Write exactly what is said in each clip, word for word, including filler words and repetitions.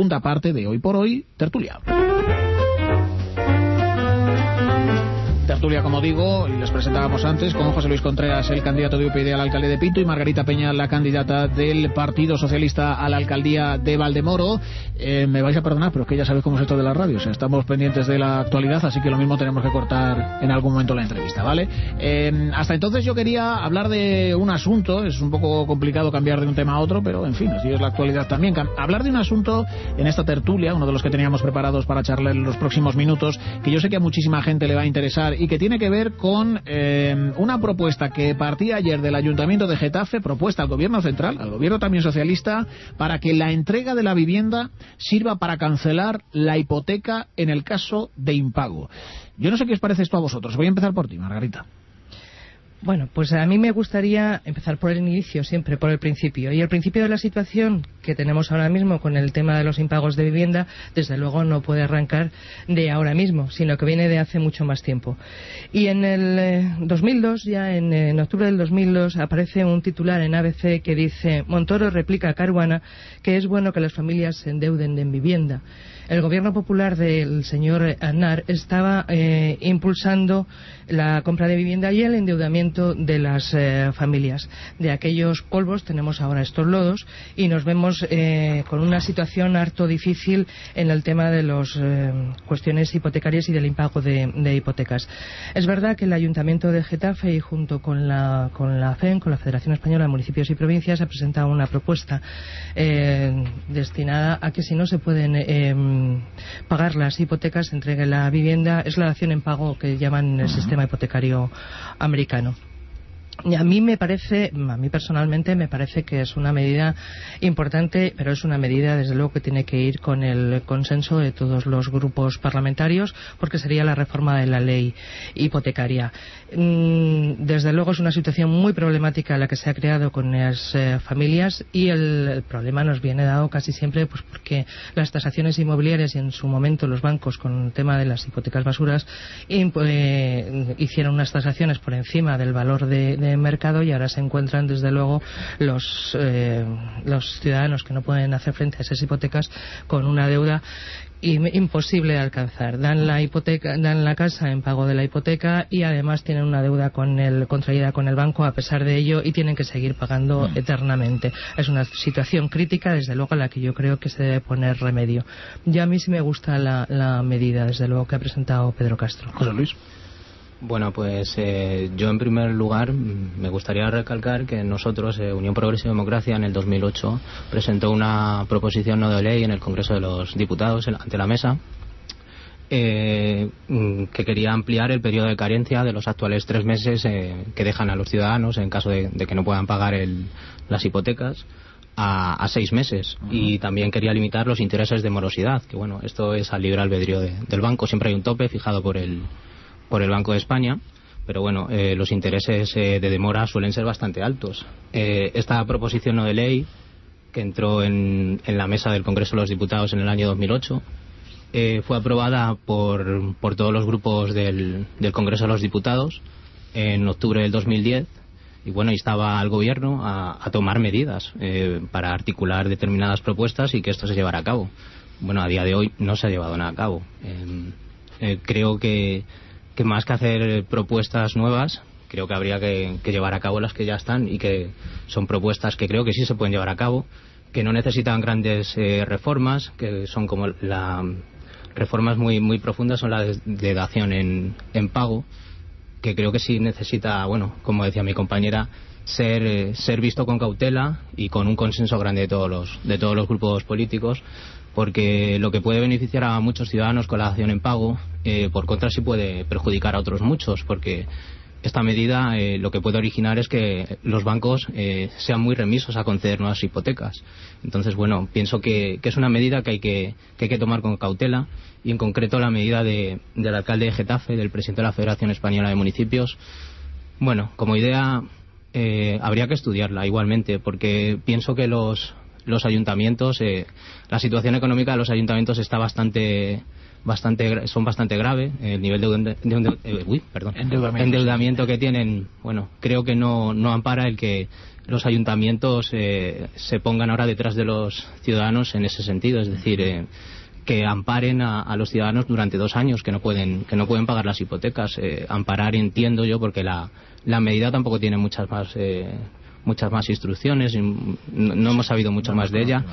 segunda parte de Hoy por Hoy, Tertulia. Tertulia, como digo, y les presentábamos antes, con José Luis Contreras, el candidato de U P yD a la alcaldía de Pinto, y Margarita Peña, la candidata del Partido Socialista a la alcaldía de Valdemoro. Eh, me vais a perdonar, pero es que ya sabéis cómo es esto de la radio. O sea, estamos pendientes de la actualidad, así que lo mismo tenemos que cortar en algún momento la entrevista, ¿vale? Eh, hasta entonces yo quería hablar de un asunto. Es un poco complicado cambiar de un tema a otro, pero en fin, así es la actualidad también. Hablar de un asunto en esta tertulia, uno de los que teníamos preparados para charlar en los próximos minutos, que yo sé que a muchísima gente le va a interesar y que tiene que ver con eh, una propuesta que partía ayer del Ayuntamiento de Getafe, propuesta al Gobierno central, al Gobierno también socialista, para que la entrega de la vivienda sirva para cancelar la hipoteca en el caso de impago. Yo no sé qué os parece esto a vosotros. Voy a empezar por ti, Margarita. Bueno, pues a mí me gustaría empezar por el inicio, siempre por el principio. Y el principio de la situación que tenemos ahora mismo con el tema de los impagos de vivienda, desde luego no puede arrancar de ahora mismo, sino que viene de hace mucho más tiempo. Y en el eh, dos mil dos, ya en, en octubre del dos mil dos, aparece un titular en A B C que dice: Montoro replica a Caruana que es bueno que las familias se endeuden en vivienda. El gobierno popular del señor Aznar estaba eh, impulsando la compra de vivienda y el endeudamiento de las eh, familias. De aquellos polvos tenemos ahora estos lodos y nos vemos eh, con una situación harto difícil en el tema de las eh, cuestiones hipotecarias y del impago de, de hipotecas. Es verdad que el Ayuntamiento de Getafe, y junto con la, con la F E M, con la Federación Española de Municipios y Provincias, ha presentado una propuesta eh, destinada a que si no se pueden eh, pagar las hipotecas, entregue la vivienda. Es la dación en pago que llaman el sistema hipotecario americano. Y a mí me parece, a mí personalmente me parece que es una medida importante, pero es una medida desde luego que tiene que ir con el consenso de todos los grupos parlamentarios, porque sería la reforma de la ley hipotecaria. Desde luego es una situación muy problemática la que se ha creado con las eh, familias, y el, el problema nos viene dado casi siempre pues porque las tasaciones inmobiliarias y en su momento los bancos con el tema de las hipotecas basuras eh, hicieron unas tasaciones por encima del valor de, de mercado, y ahora se encuentran desde luego los, eh, los ciudadanos que no pueden hacer frente a esas hipotecas con una deuda imposible de alcanzar. Dan la hipoteca, dan la casa en pago de la hipoteca y además tienen una deuda con el, contraída con el banco a pesar de ello, y tienen que seguir pagando mm. eternamente. Es una situación crítica, desde luego, a la que yo creo que se debe poner remedio. Y a mí sí me gusta la, la medida, desde luego, que ha presentado Pedro Castro. José Luis. Bueno, pues eh, yo en primer lugar me gustaría recalcar que nosotros, eh, Unión Progreso y Democracia, en el dos mil ocho presentó una proposición no de ley en el Congreso de los Diputados ante la mesa eh, que quería ampliar el periodo de carencia de los actuales tres meses eh, que dejan a los ciudadanos en caso de, de que no puedan pagar el, las hipotecas a, a seis meses. Uh-huh. Y también quería limitar los intereses de morosidad, que bueno, esto es al libre albedrío de, del banco. Siempre hay un tope fijado por el por el Banco de España, pero bueno, eh, los intereses eh, de demora suelen ser bastante altos. Eh, esta proposición no de ley, que entró en, en la mesa del Congreso de los Diputados en el año dos mil ocho, eh, fue aprobada por, por todos los grupos del, del Congreso de los Diputados en octubre del dos mil diez, y bueno, instaba al Gobierno a, a tomar medidas eh, para articular determinadas propuestas y que esto se llevara a cabo. Bueno, a día de hoy no se ha llevado nada a cabo. Eh, eh, creo que que más que hacer propuestas nuevas, creo que habría que, que llevar a cabo las que ya están, y que son propuestas que creo que sí se pueden llevar a cabo, que no necesitan grandes eh, reformas, que son como la reformas muy muy profundas, son las de dación en, en pago, que creo que sí necesita, bueno, como decía mi compañera, ser eh, ser visto con cautela y con un consenso grande de todos los de todos los grupos políticos, porque lo que puede beneficiar a muchos ciudadanos con la dación en pago, eh, por contra sí puede perjudicar a otros muchos, porque esta medida eh, lo que puede originar es que los bancos eh, sean muy remisos a conceder nuevas hipotecas. Entonces, bueno, pienso que, que es una medida que hay que, que hay que tomar con cautela, y en concreto la medida de, del alcalde de Getafe, del presidente de la Federación Española de Municipios, bueno, como idea eh, habría que estudiarla igualmente, porque pienso que los los ayuntamientos, eh, la situación económica de los ayuntamientos está bastante bastante son bastante grave. El nivel de, de, de, de uy, perdón, endeudamiento, endeudamiento que tienen, bueno, creo que no no ampara el que los ayuntamientos eh, se pongan ahora detrás de los ciudadanos en ese sentido, es decir, eh, que amparen a, a los ciudadanos durante dos años que no pueden que no pueden pagar las hipotecas. Eh, amparar, entiendo yo, porque la, la medida tampoco tiene muchas más eh, muchas más instrucciones, no, no hemos sabido mucho más de ella.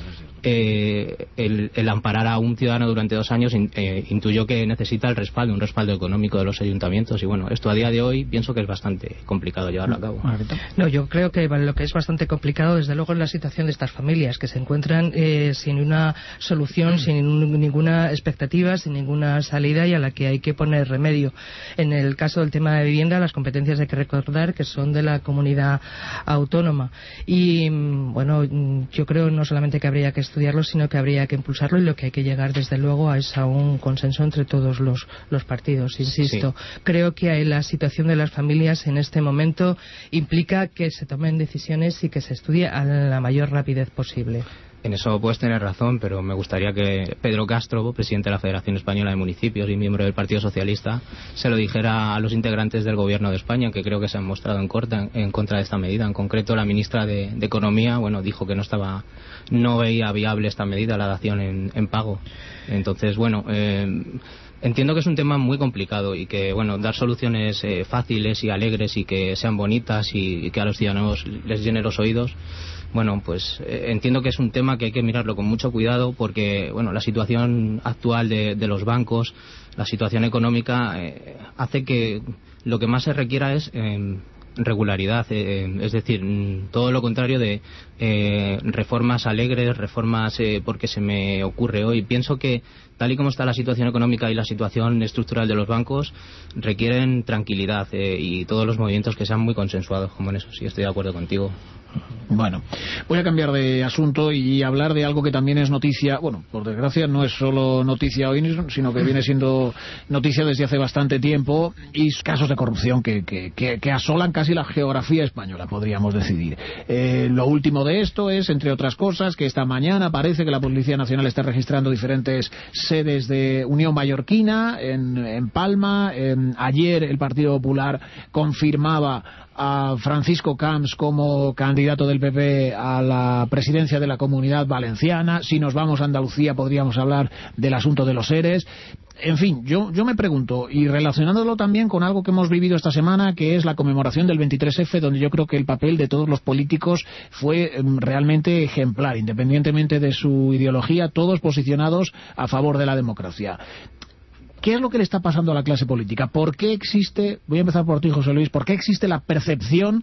Eh, el, el amparar a un ciudadano durante dos años eh, intuyo que necesita el respaldo, un respaldo económico de los ayuntamientos, y bueno, esto a día de hoy pienso que es bastante complicado llevarlo a cabo. No, yo creo que lo que es bastante complicado, desde luego, es la situación de estas familias que se encuentran eh, sin una solución, sin un, ninguna expectativa, sin ninguna salida, y a la que hay que poner remedio. En el caso del tema de vivienda, las competencias hay que recordar que son de la comunidad autónoma, y bueno, yo creo no solamente que habría que estudiarlo, sino que habría que impulsarlo, y lo que hay que llegar desde luego es a un consenso entre todos los, los partidos, insisto. Sí. Creo que la situación de las familias en este momento implica que se tomen decisiones y que se estudie a la mayor rapidez posible. En eso puedes tener razón, pero me gustaría que Pedro Castro, presidente de la Federación Española de Municipios y miembro del Partido Socialista, se lo dijera a los integrantes del Gobierno de España, que creo que se han mostrado en, corta, en contra de esta medida. En concreto, la ministra de, de Economía, bueno, dijo que no estaba, no veía viable esta medida, la dación en, en pago. Entonces, bueno, eh, entiendo que es un tema muy complicado y que, bueno, dar soluciones eh, fáciles y alegres y que sean bonitas y, y que a los ciudadanos les llene los oídos, bueno, pues eh, entiendo que es un tema que hay que mirarlo con mucho cuidado, porque, bueno, la situación actual de, de los bancos, la situación económica, eh, hace que lo que más se requiera es eh, regularidad, eh, es decir, todo lo contrario de eh, reformas alegres, reformas eh, porque se me ocurre hoy. Pienso que tal y como está la situación económica y la situación estructural de los bancos, requieren tranquilidad eh, y todos los movimientos que sean muy consensuados, como en eso sí estoy de acuerdo contigo. Bueno, voy a cambiar de asunto y hablar de algo que también es noticia. Bueno, por desgracia no es solo noticia hoy, sino que viene siendo noticia desde hace bastante tiempo, y casos de corrupción que, que, que, que asolan casi la geografía española, podríamos decidir. Eh, lo último de esto es, entre otras cosas, que esta mañana parece que la Policía Nacional está registrando diferentes sedes de Unión Mallorquina en, en Palma. Eh, ayer el Partido Popular confirmaba a Francisco Camps como candidato del P P a la presidencia de la Comunidad Valenciana. Si nos vamos a Andalucía podríamos hablar del asunto de los ERES. En fin, yo, yo me pregunto, y relacionándolo también con algo que hemos vivido esta semana, que es la conmemoración del veintitrés efe, donde yo creo que el papel de todos los políticos fue realmente ejemplar, independientemente de su ideología, todos posicionados a favor de la democracia. ¿Qué es lo que le está pasando a la clase política? ¿Por qué existe, voy a empezar por ti, José Luis, por qué existe la percepción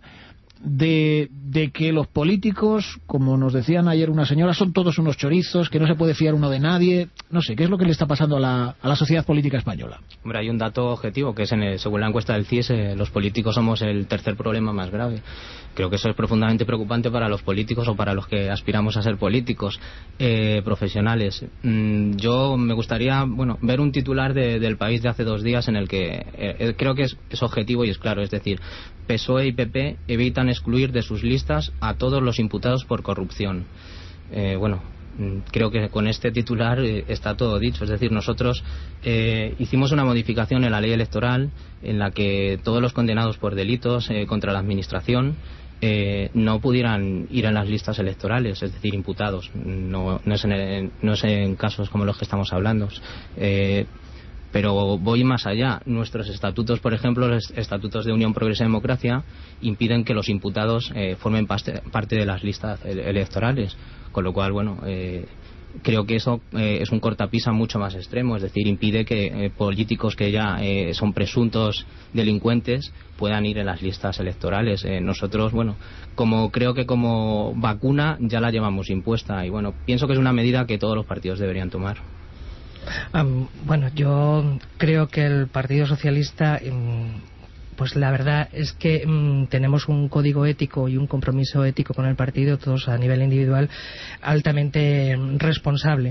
de, de que los políticos, como nos decían ayer una señora, son todos unos chorizos, que no se puede fiar uno de nadie? No sé, ¿qué es lo que le está pasando a la, a la sociedad política española? Hombre, hay un dato objetivo, que es, en el, según la encuesta del C I E S, eh, los políticos somos el tercer problema más grave. Creo que eso es profundamente preocupante para los políticos o para los que aspiramos a ser políticos eh, profesionales. Mm, yo me gustaría, bueno, ver un titular de, del País de hace dos días en el que eh, creo que es, es objetivo y es claro, es decir, P S O E y P P evitan excluir de sus listas a todos los imputados por corrupción. Eh, bueno, creo que con este titular eh, está todo dicho. Es decir, nosotros eh, hicimos una modificación en la ley electoral en la que todos los condenados por delitos eh, contra la administración eh, no pudieran ir en las listas electorales, es decir, imputados. No, no, es, en el, no es en casos como los que estamos hablando. Eh, Pero voy más allá. Nuestros estatutos, por ejemplo, los estatutos de Unión Progreso y Democracia, impiden que los imputados eh, formen parte, parte de las listas electorales. Con lo cual, bueno, eh, creo que eso eh, es un cortapisa mucho más extremo. Es decir, impide que eh, políticos que ya eh, son presuntos delincuentes puedan ir en las listas electorales. Eh, nosotros, bueno, como creo que como vacuna ya la llevamos impuesta. Y bueno, pienso que es una medida que todos los partidos deberían tomar. Um, bueno, yo creo que el Partido Socialista um, pues la verdad es que mmm, tenemos un código ético y un compromiso ético con el partido, todos a nivel individual, altamente responsable.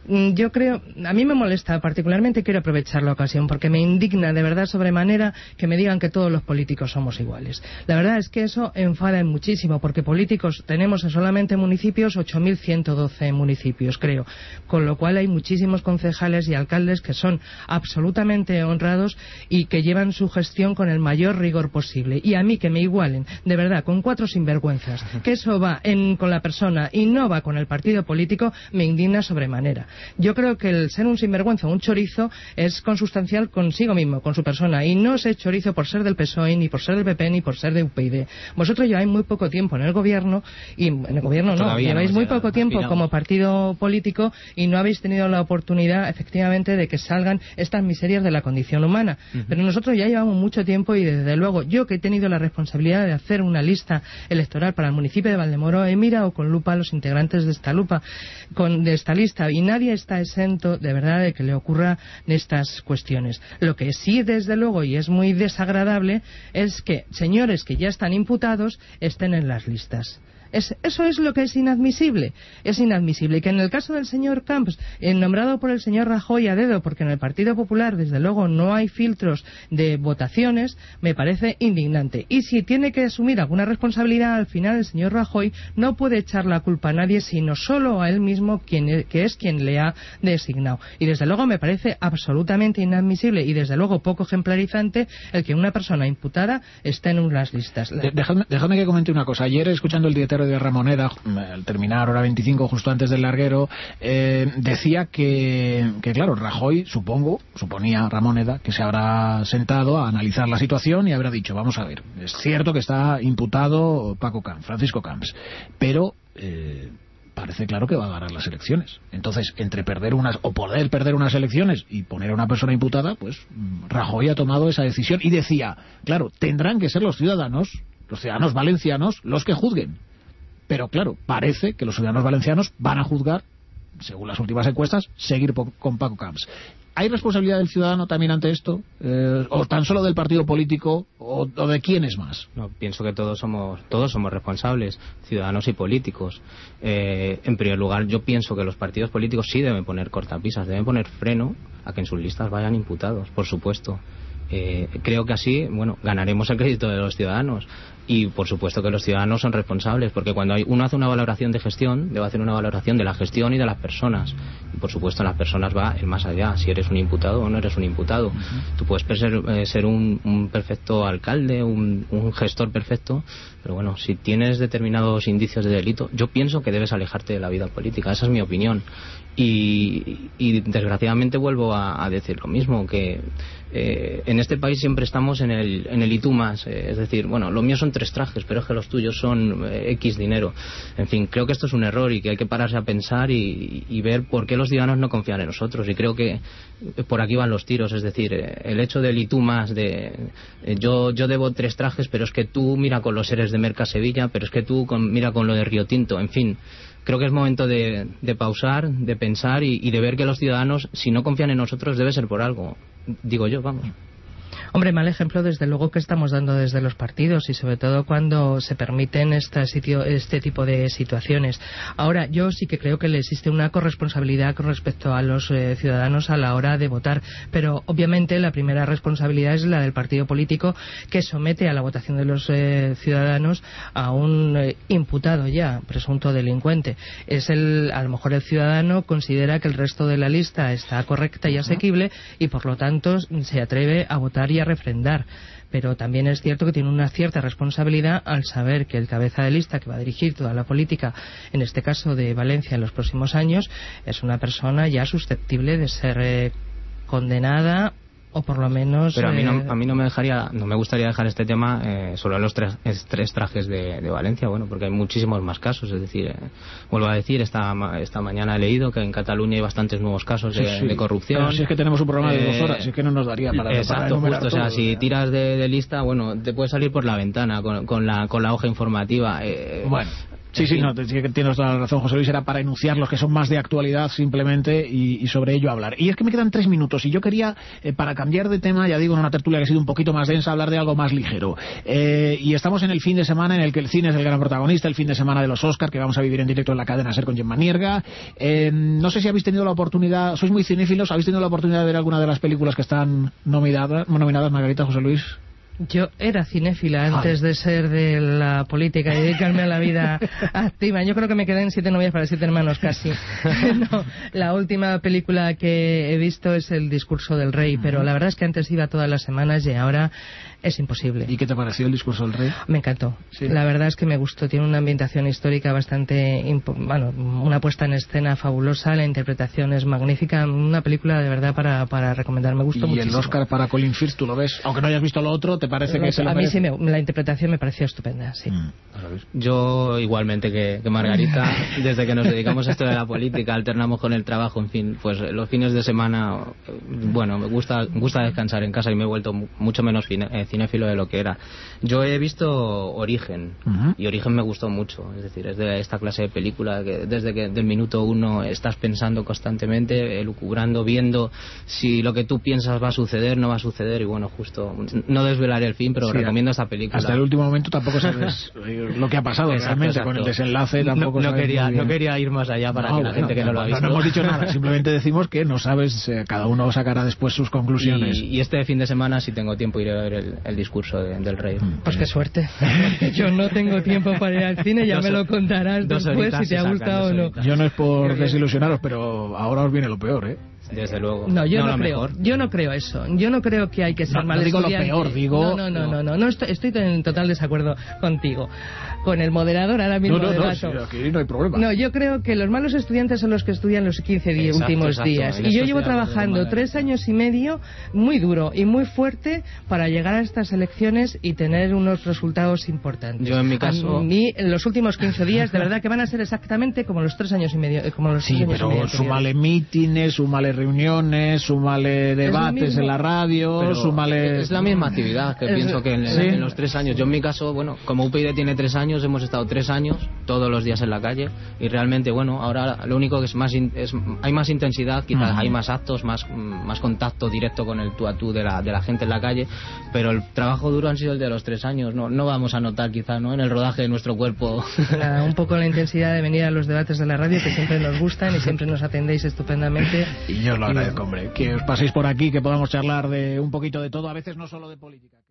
Yo creo, a mí me molesta particularmente, quiero aprovechar la ocasión porque me indigna de verdad sobremanera que me digan que todos los políticos somos iguales. La verdad es que eso enfada muchísimo, porque políticos tenemos en solamente municipios ocho mil ciento doce municipios, creo, con lo cual hay muchísimos concejales y alcaldes que son absolutamente honrados y que llevan su gestión con el mayor rigor posible. Y a mí que me igualen, de verdad, con cuatro sinvergüenzas, que eso va en, con la persona y no va con el partido político, me indigna sobremanera. Yo creo que el ser un sinvergüenza o un chorizo es consustancial consigo mismo, con su persona, y no es chorizo por ser del P S O E, ni por ser del P P, ni por ser de U P YD. Vosotros lleváis muy poco tiempo en el gobierno, y en el gobierno no, Todavía lleváis no, muy o sea, poco tiempo aspiramos. como partido político y no habéis tenido la oportunidad, efectivamente, de que salgan estas miserias de la condición humana. Uh-huh. Pero nosotros ya llevamos mucho tiempo y, desde luego, yo que he tenido la responsabilidad de hacer una lista electoral para el municipio de Valdemoro, he mirado con lupa a los integrantes de esta lupa, con, de esta lista, y nadie está exento de verdad de que le ocurra estas cuestiones. Lo que sí, desde luego, y es muy desagradable, es que señores que ya están imputados estén en las listas. Es, eso es lo que es inadmisible. Es inadmisible. Y que en el caso del señor Camps, eh, nombrado por el señor Rajoy a dedo, porque en el Partido Popular, desde luego, no hay filtros de votaciones, me parece indignante. Y si tiene que asumir alguna responsabilidad, al final el señor Rajoy no puede echar la culpa a nadie, sino solo a él mismo, quien, que es quien le ha designado. Y desde luego me parece absolutamente inadmisible y desde luego poco ejemplarizante el que una persona imputada esté en unas listas. De, dejadme, dejadme que comente una cosa. Ayer, escuchando el director de Ramoneda, al terminar hora veinticinco, justo antes del larguero, eh, decía que, que, claro, Rajoy, supongo, suponía Ramoneda, que se habrá sentado a analizar la situación y habrá dicho, vamos a ver, es cierto que está imputado Paco Camps, Francisco Camps, pero eh, parece claro que va a ganar las elecciones. Entonces, entre perder unas, o poder perder unas elecciones y poner a una persona imputada, pues Rajoy ha tomado esa decisión y decía, claro, tendrán que ser los ciudadanos, los ciudadanos valencianos, los que juzguen. Pero claro, parece que los ciudadanos valencianos van a juzgar, según las últimas encuestas, seguir con Paco Camps. ¿Hay responsabilidad del ciudadano también ante esto? Eh, ¿O tan solo del partido político? ¿O, o de quién es más? No, pienso que todos somos todos somos responsables, ciudadanos y políticos. Eh, en primer lugar, yo pienso que los partidos políticos sí deben poner cortapisas, deben poner freno a que en sus listas vayan imputados, por supuesto. Eh, creo que así, bueno, ganaremos el crédito de los ciudadanos. Y por supuesto que los ciudadanos son responsables, porque cuando hay, uno hace una valoración de gestión, debe hacer una valoración de la gestión y de las personas. Y por supuesto en las personas va el más allá, si eres un imputado o no eres un imputado. Uh-huh. Tú puedes ser, eh, ser un, un perfecto alcalde, un, un gestor perfecto, pero bueno, si tienes determinados indicios de delito, yo pienso que debes alejarte de la vida política, esa es mi opinión. Y, y desgraciadamente vuelvo a, a decir lo mismo, que eh, en este país siempre estamos en el, en el y tú más, eh, es decir, bueno, lo mío son tres trajes, pero es que los tuyos son eh, X dinero. En fin, creo que esto es un error y que hay que pararse a pensar y, y ver por qué los ciudadanos no confían en nosotros, y creo que por aquí van los tiros, es decir, eh, el hecho del y tú más, de eh, yo, yo debo tres trajes, pero es que tú mira con los seres de Merca Sevilla, pero es que tú con, mira con lo de Río Tinto, en fin. Creo que es momento de, de pausar, de pensar y, y de ver que los ciudadanos, si no confían en nosotros, debe ser por algo. Digo yo, vamos. Hombre, mal ejemplo desde luego que estamos dando desde los partidos, y sobre todo cuando se permiten este, sitio, este tipo de situaciones. Ahora, yo sí que creo que le existe una corresponsabilidad con respecto a los eh, ciudadanos a la hora de votar, pero obviamente la primera responsabilidad es la del partido político, que somete a la votación de los eh, ciudadanos a un eh, imputado ya, presunto delincuente. Es el, a lo mejor el ciudadano considera que el resto de la lista está correcta y asequible y por lo tanto se atreve a votar y a refrendar, pero también es cierto que tiene una cierta responsabilidad al saber que el cabeza de lista que va a dirigir toda la política, en este caso de Valencia en los próximos años, es una persona ya susceptible de ser eh, condenada, o por lo menos... Pero a mí no, eh... a mí no me dejaría, no me gustaría dejar este tema eh, solo en los tres, tres trajes de, de Valencia, bueno, porque hay muchísimos más casos, es decir, eh, vuelvo a decir, esta, esta mañana he leído que en Cataluña hay bastantes nuevos casos de, sí, sí. de corrupción. Pero si es que tenemos un programa de eh, dos horas, si es que no nos daría para... Exacto, para justo, o sea, todo, si tiras de, de lista, bueno, te puedes salir por la ventana con, con, la, con la hoja informativa. Eh, bueno. Sí, sí, no, tienes toda la razón, José Luis, era para enunciar los que son más de actualidad simplemente y, y sobre ello hablar. Y es que me quedan tres minutos y yo quería, eh, para cambiar de tema, ya digo, en una tertulia que ha sido un poquito más densa, hablar de algo más ligero. Eh, y estamos en el fin de semana en el que el cine es el gran protagonista, el fin de semana de los Oscar, que vamos a vivir en directo en la cadena SER con Gemma Nierga. Eh, no sé si habéis tenido la oportunidad, sois muy cinéfilos, ¿habéis tenido la oportunidad de ver alguna de las películas que están nominadas, nominadas Margarita, José Luis? Yo era cinéfila antes de ser de la política y dedicarme a la vida activa. Yo creo que me quedé en Siete novias para siete hermanos casi. No, la última película que he visto es El discurso del rey, pero la verdad es que antes iba todas las semanas y ahora es imposible. ¿Y qué te pareció El discurso del rey? Me encantó. ¿Sí? La verdad es que me gustó. Tiene una ambientación histórica bastante... Bueno, una puesta en escena fabulosa, la interpretación es magnífica. Una película de verdad para, para recomendar. Me gustó muchísimo. ¿Y el Oscar para Colin Firth, tú lo ves? Aunque no hayas visto lo otro, ¿te parece que se lo A mí merece? sí, me, la interpretación me pareció estupenda, sí. Mm. Yo igualmente que, que Margarita, desde que nos dedicamos a esto de la política, alternamos con el trabajo, en fin, pues los fines de semana, bueno, me gusta, me gusta descansar en casa y me he vuelto mucho menos cine, eh, cinéfilo de lo que era. Yo he visto Origen, uh-huh. y Origen me gustó mucho, es decir, es de esta clase de película que desde que del minuto uno estás pensando constantemente, elucubrando, viendo si lo que tú piensas va a suceder, no va a suceder, y bueno, justo, no desvelaré el fin, pero sí, recomiendo esta película. Hasta el último momento tampoco sabes lo que ha pasado, exacto, realmente, exacto. Con el desenlace tampoco no, no quería no quería ir más allá para no, que la bueno, gente que no, no lo ha visto. No hemos dicho nada, simplemente decimos que no sabes, eh, cada uno sacará después sus conclusiones. Y, y este fin de semana, si tengo tiempo, iré a ver el, el discurso de, del rey. Pues qué suerte. Yo no tengo tiempo para ir al cine, ya dos, me lo contarás después si te ha gustado o no. Yo no es por desilusionaros, pero ahora os viene lo peor, ¿eh? Desde luego. No, yo no, no creo. Mejor. Yo no creo eso. Yo no creo que hay que ser no, mal no digo estudiante. lo peor, digo... No, no, no, no, no, no estoy, estoy en total desacuerdo contigo. Con el moderador ahora mismo no, no, debato. No, sí, aquí no hay problema. No, yo creo que los malos estudiantes son los que estudian los quince exacto, últimos exacto, días. Y yo llevo trabajando tres años y medio muy duro y muy fuerte para llegar a estas elecciones y tener unos resultados importantes. Yo en mi caso... A mí, en los últimos quince días, de verdad que van a ser exactamente como los tres años y medio. Como los sí, años pero y medio súmale mítines, súmale reuniones, súmale debates en la radio, súmale... Es la misma actividad que es, pienso que en, ¿sí? en los tres años. Yo en mi caso, bueno, como U P yD tiene tres años, hemos estado tres años todos los días en la calle y realmente, bueno, ahora lo único que es más in, es, hay más intensidad, quizás uh-huh. hay más actos, más más contacto directo con el tú a tú de la, de la gente en la calle, pero el trabajo duro han sido el de los tres años. No, no vamos a notar quizás, ¿no?, en el rodaje de nuestro cuerpo. Nada, un poco la intensidad de venir a los debates de la radio, que siempre nos gustan y siempre nos atendéis estupendamente. Y yo os lo agradezco, hombre, que os paséis por aquí, que podamos charlar de un poquito de todo, a veces no solo de política.